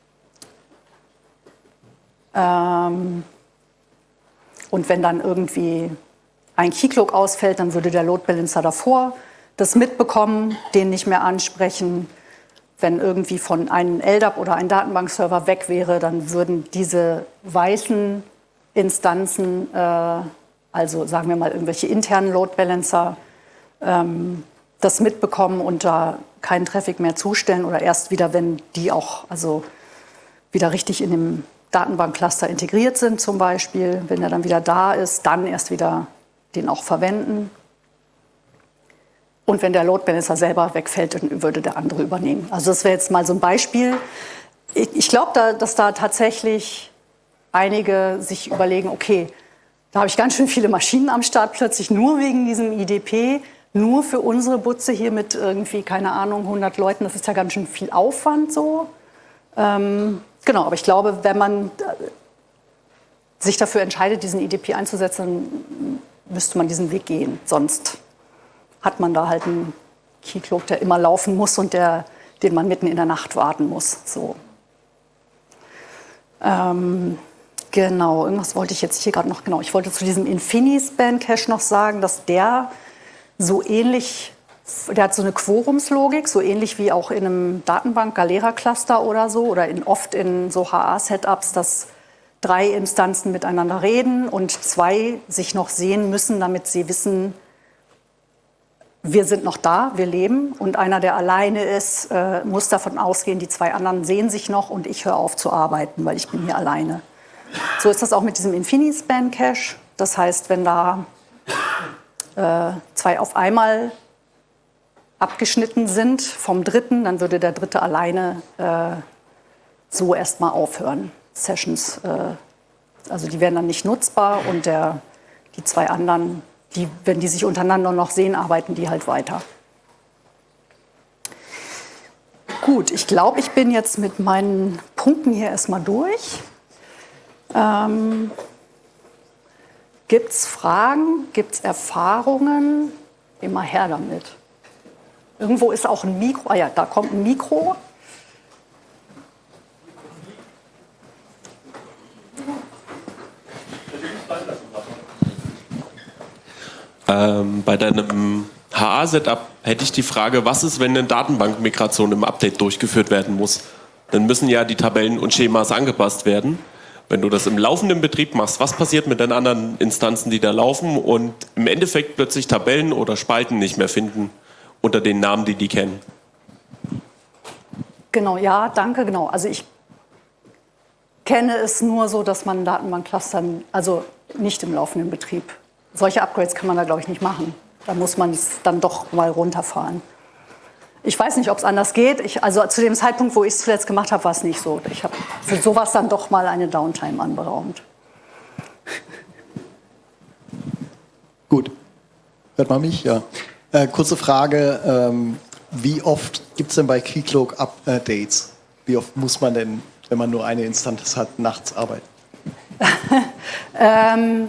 Ähm, und wenn dann irgendwie ein Keycloak ausfällt, dann würde der Load Balancer davor das mitbekommen, den nicht mehr ansprechen. Wenn irgendwie von einem L D A P oder ein Datenbankserver weg wäre, dann würden diese weißen Instanzen, äh, also sagen wir mal irgendwelche internen Load Balancer, ähm, das mitbekommen und da keinen Traffic mehr zustellen oder erst wieder, wenn die auch also wieder richtig in dem Datenbankcluster integriert sind zum Beispiel, wenn er dann wieder da ist, dann erst wieder den auch verwenden. Und wenn der Load Balancer selber wegfällt, dann würde der andere übernehmen. Also das wäre jetzt mal so ein Beispiel. Ich, ich glaube, da, dass da tatsächlich einige sich überlegen, okay, Da habe ich ganz schön viele Maschinen am Start, plötzlich nur wegen diesem I D P, nur für unsere Butze hier mit irgendwie, keine Ahnung, hundert Leuten. Das ist ja ganz schön viel Aufwand so. Ähm, genau, aber ich glaube, wenn man sich dafür entscheidet, diesen I D P einzusetzen, müsste man diesen Weg gehen. Sonst hat man da halt einen Keycloak, der immer laufen muss und der, den man mitten in der Nacht warten muss. So. Ähm, genau, irgendwas wollte ich jetzt hier gerade noch, genau, ich wollte zu diesem InfiniSpan-Cache noch sagen, dass der so ähnlich, der hat so eine Quorumslogik, so ähnlich wie auch in einem Datenbank-Galera-Cluster oder so, oder in, oft in so H A-Setups, dass drei Instanzen miteinander reden und zwei sich noch sehen müssen, damit sie wissen, wir sind noch da, wir leben. Und einer, der alleine ist, äh, muss davon ausgehen, die zwei anderen sehen sich noch und ich höre auf zu arbeiten, weil ich bin hier alleine. So ist das auch mit diesem InfiniSpan-Cache. Das heißt, wenn da äh, zwei auf einmal abgeschnitten sind vom dritten, dann würde der dritte alleine äh, so erstmal aufhören. Sessions, äh, also die werden dann nicht nutzbar und der, die zwei anderen, die, wenn die sich untereinander noch sehen, arbeiten die halt weiter. Gut, ich glaube, ich bin jetzt mit meinen Punkten hier erstmal durch. Ähm, gibt es Fragen, gibt es Erfahrungen? Immer her damit. Irgendwo ist auch ein Mikro, ah ja, da kommt ein Mikro. Ähm, bei deinem H A-Setup hätte ich die Frage, was ist, wenn eine Datenbankmigration im Update durchgeführt werden muss? Dann müssen ja die Tabellen und Schemas angepasst werden. Wenn du das im laufenden Betrieb machst, was passiert mit den anderen Instanzen, die da laufen und im Endeffekt plötzlich Tabellen oder Spalten nicht mehr finden unter den Namen, die die kennen? Genau, ja, danke, genau. Also ich kenne es nur so, dass man Datenbankcluster, also nicht im laufenden Betrieb. Solche Upgrades kann man da, glaube ich, nicht machen. Da muss man es dann doch mal runterfahren. Ich weiß nicht, ob es anders geht. Ich, also zu dem Zeitpunkt, wo ich es zuletzt gemacht habe, war es nicht so. Ich habe für sowas dann doch mal eine Downtime anberaumt. Gut. Hört man mich? Ja. Äh, kurze Frage. Ähm, wie oft gibt es denn bei Keycloak Updates? Wie oft muss man denn, wenn man nur eine Instanz hat, nachts arbeiten? ähm,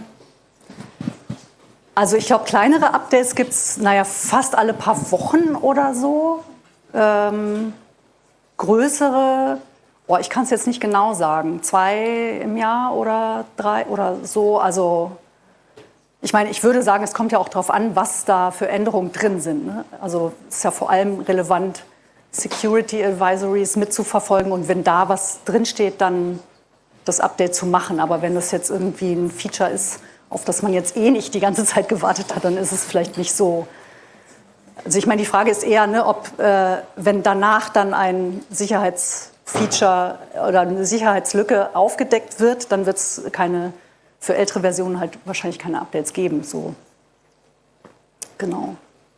Also ich glaube, kleinere Updates gibt es, naja, fast alle paar Wochen oder so. Ähm, größere, boah, ich kann es jetzt nicht genau sagen, zwei im Jahr oder drei oder so. Also ich meine, ich würde sagen, es kommt ja auch darauf an, was da für Änderungen drin sind. Ne? Also es ist ja vor allem relevant, Security Advisories mitzuverfolgen und wenn da was drinsteht, dann das Update zu machen. Aber wenn das jetzt irgendwie ein Feature ist, auf das man jetzt eh nicht die ganze Zeit gewartet hat, dann ist es vielleicht nicht so. Also ich meine, die Frage ist eher, ne, ob, äh, wenn danach dann ein Sicherheitsfeature oder eine Sicherheitslücke aufgedeckt wird, dann wird es keine, für ältere Versionen halt wahrscheinlich keine Updates geben. So. Genau.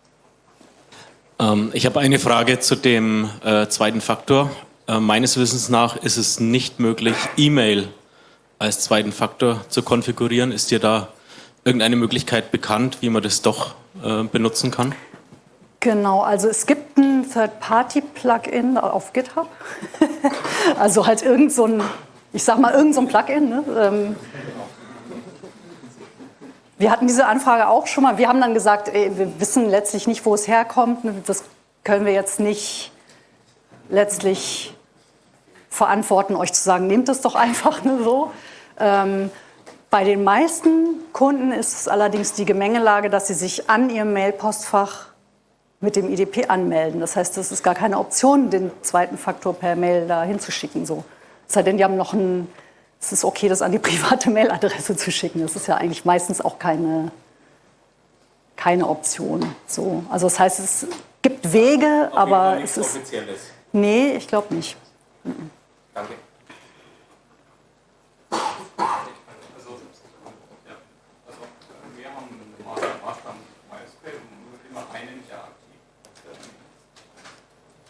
Ähm, ich habe eine Frage zu dem äh, zweiten Faktor. Äh, meines Wissens nach ist es nicht möglich, E-Mail als zweiten Faktor zu konfigurieren. Ist dir da irgendeine Möglichkeit bekannt, wie man das doch äh, benutzen kann? Genau, also es gibt ein Third-Party-Plugin auf GitHub. Also halt irgend so ein, ich sag mal, irgend so ein Plugin. Ne? Ähm, wir hatten diese Anfrage auch schon mal. Wir haben dann gesagt, ey, wir wissen letztlich nicht, wo es herkommt. Das können wir jetzt nicht letztlich verantworten, euch zu sagen, nehmt es doch einfach ne, so. Ähm, bei den meisten Kunden ist es allerdings die Gemengelage, dass sie sich an ihrem Mailpostfach mit dem I D P anmelden. Das heißt, es ist gar keine Option, den zweiten Faktor per Mail da hinzuschicken. So. Es sei denn, die haben noch ein, es ist okay, das an die private Mailadresse zu schicken. Das ist ja eigentlich meistens auch keine, keine Option. So. Also das heißt, es gibt Wege, auf aber es ist... Offizielles. Nee, ich glaube nicht. Mhm. Danke. Also, ja, also wir haben eine Mastermaßnahme MySQL und nur immer einen Jahr aktiv.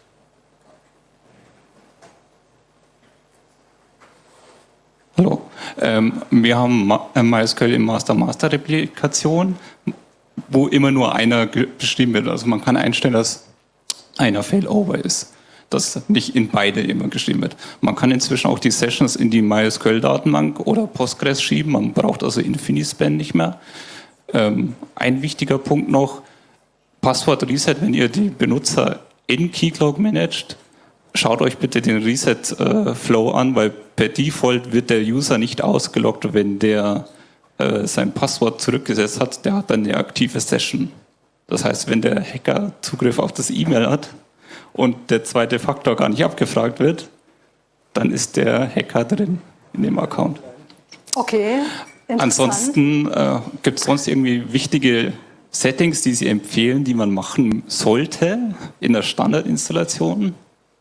Hallo. Ähm, wir haben Ma- äh, MySQL in Master-Master-Replikation, wo immer nur einer ge- beschrieben wird. Also man kann einstellen, dass einer Failover ist, dass nicht in beide immer geschrieben wird. Man kann inzwischen auch die Sessions in die MySQL-Datenbank oder Postgres schieben. Man braucht also Infinispan nicht mehr. Ähm, ein wichtiger Punkt noch, Passwort-Reset, wenn ihr die Benutzer in Keycloak managt, schaut euch bitte den Reset-Flow äh, an, weil per Default wird der User nicht ausgeloggt, wenn der äh, sein Passwort zurückgesetzt hat. Der hat dann eine aktive Session. Das heißt, wenn der Hacker Zugriff auf das E-Mail hat und der zweite Faktor gar nicht abgefragt wird, dann ist der Hacker drin in dem Account. Okay, interessant. Ansonsten äh, gibt es sonst irgendwie wichtige Settings, die Sie empfehlen, die man machen sollte in der Standardinstallation?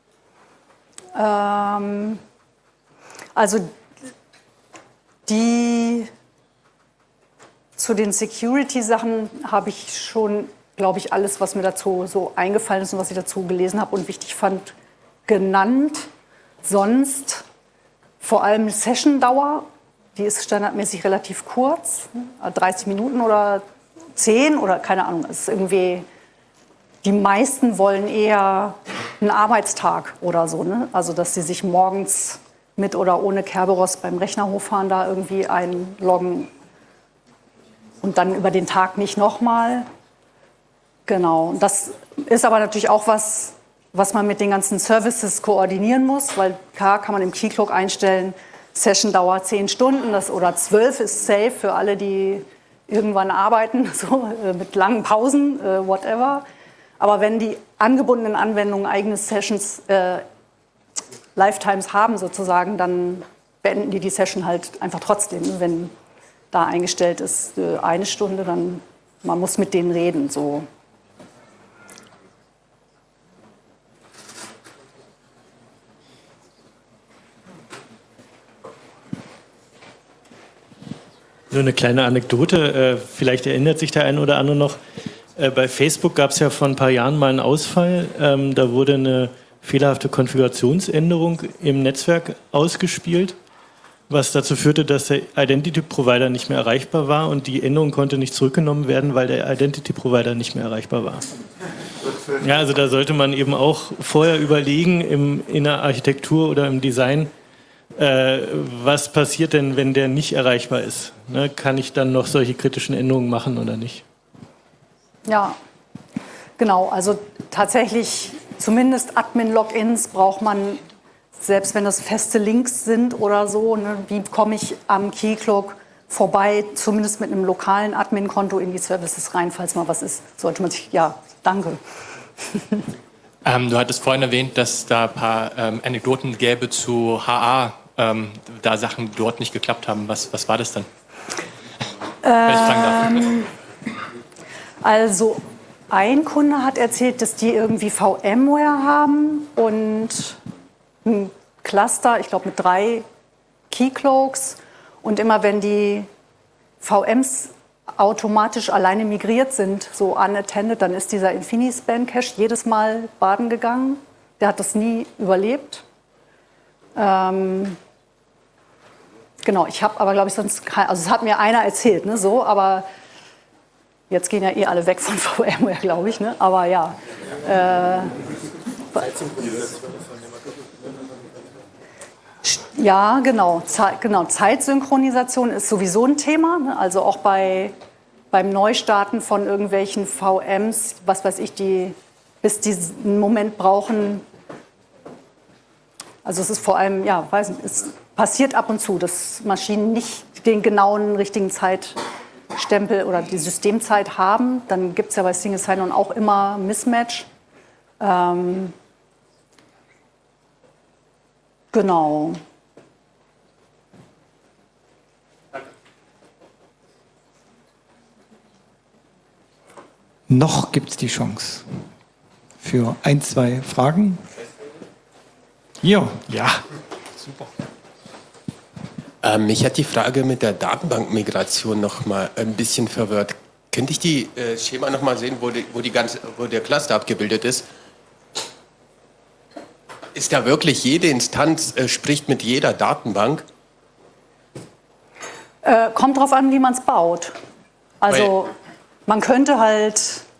Ähm, also die zu den Security-Sachen habe ich schon, glaube ich, alles, was mir dazu so eingefallen ist und was ich dazu gelesen habe und wichtig fand, genannt. Sonst vor allem Session-Dauer, die ist standardmäßig relativ kurz, dreißig Minuten oder zehn oder keine Ahnung. Es ist irgendwie, die meisten wollen eher einen Arbeitstag oder so, ne? Also dass sie sich morgens mit oder ohne Kerberos beim Rechner hochfahren, da irgendwie einloggen und dann über den Tag nicht nochmal. Genau, das ist aber natürlich auch was, was man mit den ganzen Services koordinieren muss, weil klar kann man im Keycloak einstellen, Session-Dauer zehn Stunden das, oder zwölf ist safe für alle, die irgendwann arbeiten, so äh, mit langen Pausen, äh, whatever. Aber wenn die angebundenen Anwendungen eigene Sessions, äh, Lifetimes haben sozusagen, dann beenden die die Session halt einfach trotzdem. Wenn da eingestellt ist äh, eine Stunde, dann man muss mit denen reden. So. Nur eine kleine Anekdote, äh, vielleicht erinnert sich der eine oder andere noch. Äh, bei Facebook gab es ja vor ein paar Jahren mal einen Ausfall. Ähm, da wurde eine fehlerhafte Konfigurationsänderung im Netzwerk ausgespielt, was dazu führte, dass der Identity Provider nicht mehr erreichbar war und die Änderung konnte nicht zurückgenommen werden, weil der Identity Provider nicht mehr erreichbar war. Ja, also da sollte man eben auch vorher überlegen im, in der Architektur oder im Design, Äh, was passiert denn, wenn der nicht erreichbar ist? Ne, kann ich dann noch solche kritischen Änderungen machen oder nicht? Ja, genau. Also tatsächlich, zumindest Admin-Logins braucht man, selbst wenn das feste Links sind oder so. Ne, wie komme ich am Keycloak vorbei, zumindest mit einem lokalen Admin-Konto in die Services rein, falls mal was ist? Sollte man sich, ja, danke. Ähm, du hattest vorhin erwähnt, dass da ein paar ähm, Anekdoten gäbe zu H A, ähm, da Sachen dort nicht geklappt haben. Was, was war das denn? Wenn ich fragen darf. Ähm, also ein Kunde hat erzählt, dass die irgendwie VMware haben und ein Cluster, ich glaube mit drei Keycloaks. Und immer wenn die V Ms automatisch alleine migriert sind, so unattended, dann ist dieser Infinispan-Cache jedes Mal baden gegangen. Der hat das nie überlebt. Ähm, genau, ich habe aber, glaube ich, sonst kein, also es hat mir einer erzählt, ne, so, aber jetzt gehen ja eh alle weg von VMware, glaube ich, ne, aber ja. Äh, Ja, genau. Zeit, genau. Zeitsynchronisation ist sowieso ein Thema. Ne? Also auch bei, beim Neustarten von irgendwelchen V Ms, was weiß ich, die bis die einen Moment brauchen. Also es ist vor allem, ja, weiß nicht, es passiert ab und zu, dass Maschinen nicht den genauen richtigen Zeitstempel oder die Systemzeit haben. Dann gibt es ja bei Single Sign-On auch immer Mismatch. Ähm, genau. Noch gibt es die Chance für ein, zwei Fragen. Ja, ja. Super. Ähm, mich hat die Frage mit der Datenbankmigration noch mal ein bisschen verwirrt. Könnte ich die äh, Schema noch mal sehen, wo, die, wo, die ganze, wo der Cluster abgebildet ist? Ist da wirklich jede Instanz äh, spricht mit jeder Datenbank? Äh, kommt drauf an, wie man es baut. Also man könnte halt,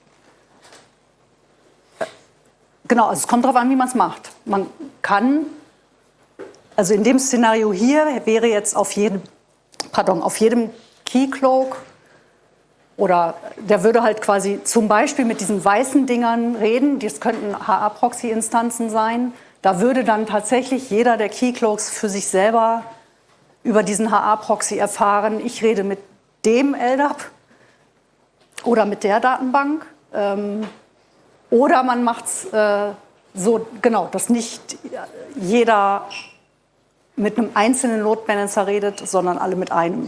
genau, also es kommt drauf an, wie man es macht. Man kann, also in dem Szenario hier wäre jetzt auf jedem, pardon, auf jedem Keycloak oder der würde halt quasi zum Beispiel mit diesen weißen Dingern reden, das könnten H A-Proxy-Instanzen sein. Da würde dann tatsächlich jeder der Keycloaks für sich selber über diesen H A-Proxy erfahren, ich rede mit dem L D A P oder mit der Datenbank. Ähm, oder man macht es äh, so, genau, dass nicht jeder mit einem einzelnen Load Balancer redet, sondern alle mit einem.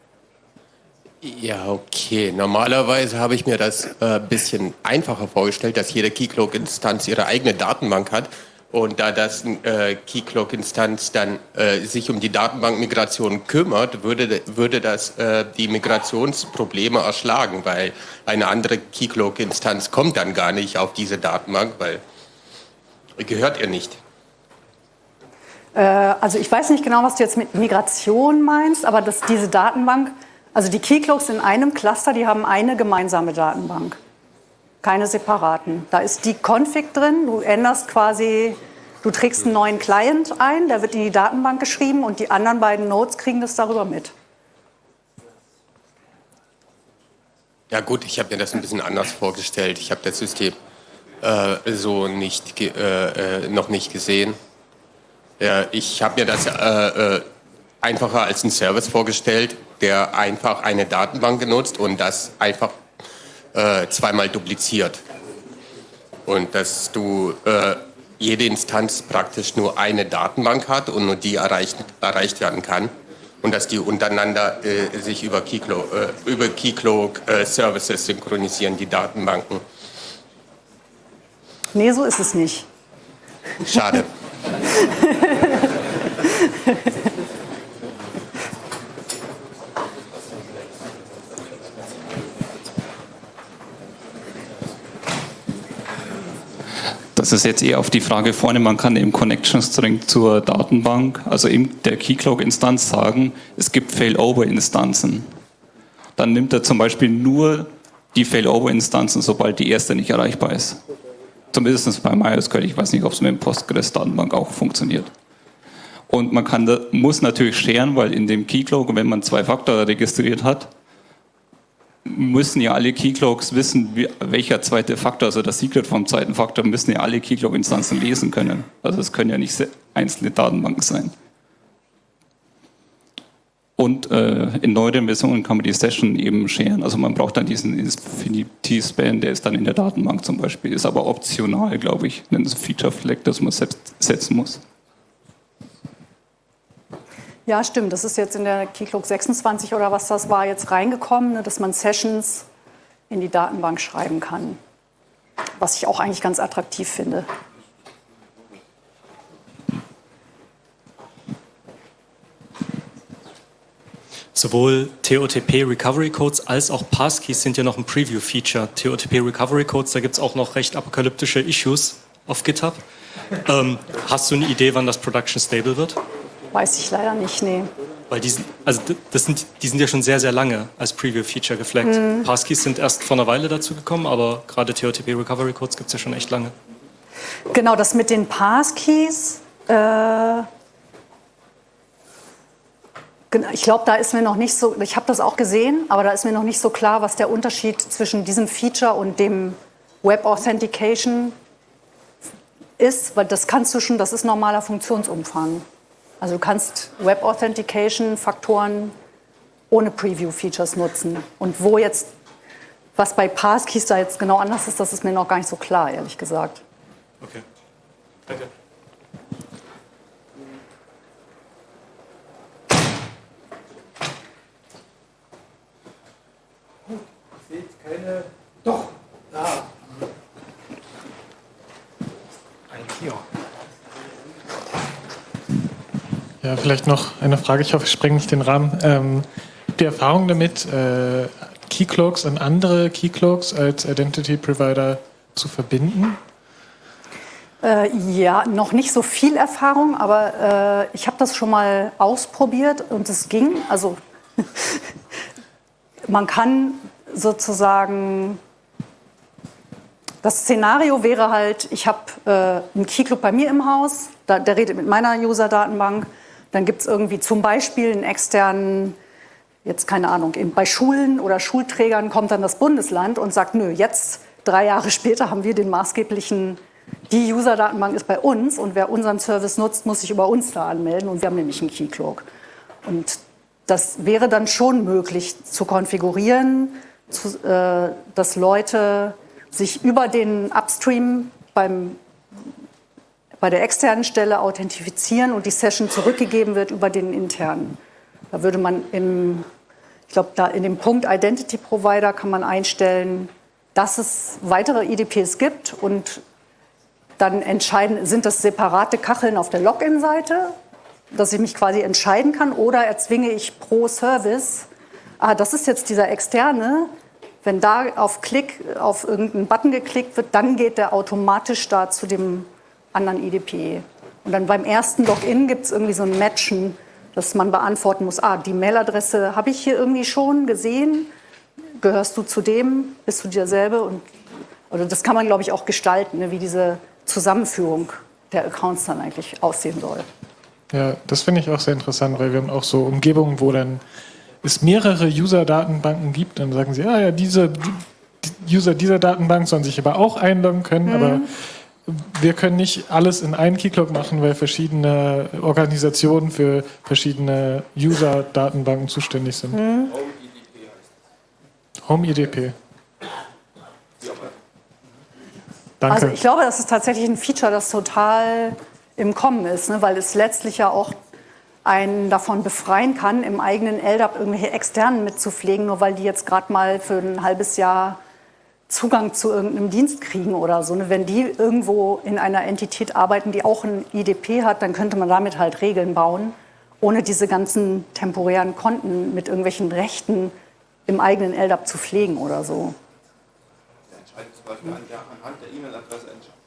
Ja, okay. Normalerweise habe ich mir das ein äh, bisschen einfacher vorgestellt, dass jede Keycloak-Instanz ihre eigene Datenbank hat. Und da das äh, Keycloak-Instanz dann äh, sich um die Datenbankmigration kümmert, würde, würde das äh, die Migrationsprobleme erschlagen, weil eine andere Keycloak-Instanz kommt dann gar nicht auf diese Datenbank, weil gehört ihr nicht. Äh, also ich weiß nicht genau, was du jetzt mit Migration meinst, aber dass diese Datenbank, also die Keycloaks in einem Cluster, die haben eine gemeinsame Datenbank. Keine separaten. Da ist die Config drin, du änderst quasi, du trägst einen neuen Client ein, der wird in die Datenbank geschrieben und die anderen beiden Nodes kriegen das darüber mit. Ja gut, ich habe mir das ein bisschen anders vorgestellt. Ich habe das System äh, so nicht ge äh, äh, noch nicht gesehen. Ja, ich habe mir das äh, äh, einfacher als einen Service vorgestellt, der einfach eine Datenbank genutzt und das einfach Äh, zweimal dupliziert. Und dass du äh, jede Instanz praktisch nur eine Datenbank hat und nur die erreicht, erreicht werden kann. Und dass die untereinander äh, sich über Keycloak, äh, über Keycloak äh, Services synchronisieren, die Datenbanken. Nee, so ist es nicht. Schade. Das ist jetzt eher auf die Frage vorne, man kann im Connection String zur Datenbank, also in der Keycloak-Instanz sagen, es gibt Failover-Instanzen. Dann nimmt er zum Beispiel nur die Failover-Instanzen, sobald die erste nicht erreichbar ist. Zumindest bei MySQL, ich weiß nicht, ob es mit dem Postgres-Datenbank auch funktioniert. Und man kann da, muss natürlich scheren, weil in dem Keycloak, wenn man zwei Faktor registriert hat, müssen ja alle Keycloaks wissen, wie, welcher zweite Faktor, also das Secret vom zweiten Faktor, müssen ja alle Keycloak-Instanzen lesen können. Also es können ja nicht einzelne Datenbanken sein. Und äh, in neueren Versionen kann man die Session eben scheren. Also man braucht dann diesen Infinity-Span, der ist dann in der Datenbank zum Beispiel, ist aber optional, glaube ich, ein Feature-Flag, das man selbst setzen muss. Ja, stimmt. Das ist jetzt in der Keycloak sechsundzwanzig oder was das war, jetzt reingekommen, ne, dass man Sessions in die Datenbank schreiben kann. Was ich auch eigentlich ganz attraktiv finde. Sowohl T O T P Recovery Codes als auch Passkeys sind ja noch ein Preview-Feature. T O T P Recovery Codes, da gibt es auch noch recht apokalyptische Issues auf GitHub. Ähm, hast du eine Idee, wann das Production Stable wird? Weiß ich leider nicht, nee. Weil die sind, also das sind, die sind ja schon sehr, sehr lange als Preview-Feature geflaggt. Mhm. Passkeys sind erst vor einer Weile dazu gekommen, aber gerade T O T P Recovery Codes gibt es ja schon echt lange. Genau, das mit den Passkeys, äh, ich glaube, da ist mir noch nicht so, ich habe das auch gesehen, aber da ist mir noch nicht so klar, was der Unterschied zwischen diesem Feature und dem Web Authentication ist, weil das kannst du schon, das ist normaler Funktionsumfang. Also du kannst Web Authentication Faktoren ohne Preview Features nutzen. Und wo jetzt, was bei Passkeys da jetzt genau anders ist, das ist mir noch gar nicht so klar, ehrlich gesagt. Okay, danke. Gut, ich sehe jetzt keine. Doch, da. Ein Tier. Ja, vielleicht noch eine Frage. Ich hoffe, ich sprenge nicht den Rahmen. Ähm, die Erfahrung damit, äh, Keycloaks und andere Keycloaks als Identity Provider zu verbinden? Äh, ja, noch nicht so viel Erfahrung, aber äh, ich habe das schon mal ausprobiert und es ging. Also man kann sozusagen, das Szenario wäre halt, ich habe äh, einen Keyclub bei mir im Haus, da, der redet mit meiner User-Datenbank, dann gibt es irgendwie zum Beispiel einen externen, jetzt keine Ahnung, eben bei Schulen oder Schulträgern kommt dann das Bundesland und sagt, nö, jetzt, drei Jahre später, haben wir den maßgeblichen, die User-Datenbank ist bei uns und wer unseren Service nutzt, muss sich über uns da anmelden und wir haben nämlich einen Keycloak. Und das wäre dann schon möglich zu konfigurieren, zu, äh, dass Leute sich über den Upstream beim, bei der externen Stelle authentifizieren und die Session zurückgegeben wird über den internen. Da würde man im, ich glaube, da in dem Punkt Identity Provider kann man einstellen, dass es weitere I D Ps gibt und dann entscheiden, sind das separate Kacheln auf der Login-Seite, dass ich mich quasi entscheiden kann, oder erzwinge ich pro Service, ah, das ist jetzt dieser externe, wenn da auf Klick, auf irgendeinen Button geklickt wird, dann geht der automatisch da zu dem anderen I D P. Und dann beim ersten Login gibt es irgendwie so ein Matchen, dass man beantworten muss, ah, die Mailadresse habe ich hier irgendwie schon gesehen, gehörst du zu dem, bist du dir selber? Und, oder das kann man, glaube ich, auch gestalten, ne, wie diese Zusammenführung der Accounts dann eigentlich aussehen soll. Ja, das finde ich auch sehr interessant, weil wir haben auch so Umgebungen, wo dann es mehrere User-Datenbanken gibt. Dann sagen sie, ah ja, diese die User dieser Datenbank sollen sich aber auch einloggen können, mhm. aber wir können nicht alles in einen Keycloak machen, weil verschiedene Organisationen für verschiedene User-Datenbanken zuständig sind. Mhm. Home I D P. Danke. Also ich glaube, das ist tatsächlich ein Feature, das total im Kommen ist, ne? Weil es letztlich ja auch einen davon befreien kann, im eigenen L D A P irgendwelche Externen mitzupflegen, nur weil die jetzt gerade mal für ein halbes Jahr Zugang zu irgendeinem Dienst kriegen oder so. Ne? Wenn die irgendwo in einer Entität arbeiten, die auch ein I D P hat, dann könnte man damit halt Regeln bauen, ohne diese ganzen temporären Konten mit irgendwelchen Rechten im eigenen L D A P zu pflegen oder so. Der entscheidet zum Beispiel anhand der E-Mail-Adresse.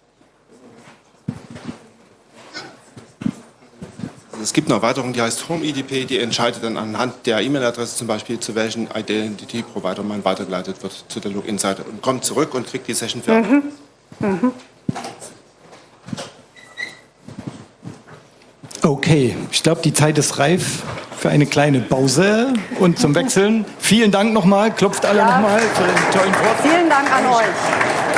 Also es gibt eine Erweiterung, die heißt Home I D P, die entscheidet dann anhand der E-Mail-Adresse zum Beispiel, zu welchem Identity Provider man weitergeleitet wird zu der Login-Seite und kommt zurück und kriegt die Session fertig. Mhm. Mhm. Okay, ich glaube, die Zeit ist reif für eine kleine Pause und zum Wechseln. Vielen Dank nochmal, klopft alle ja. nochmal für den tollen Vortrag. Vielen Dank an euch.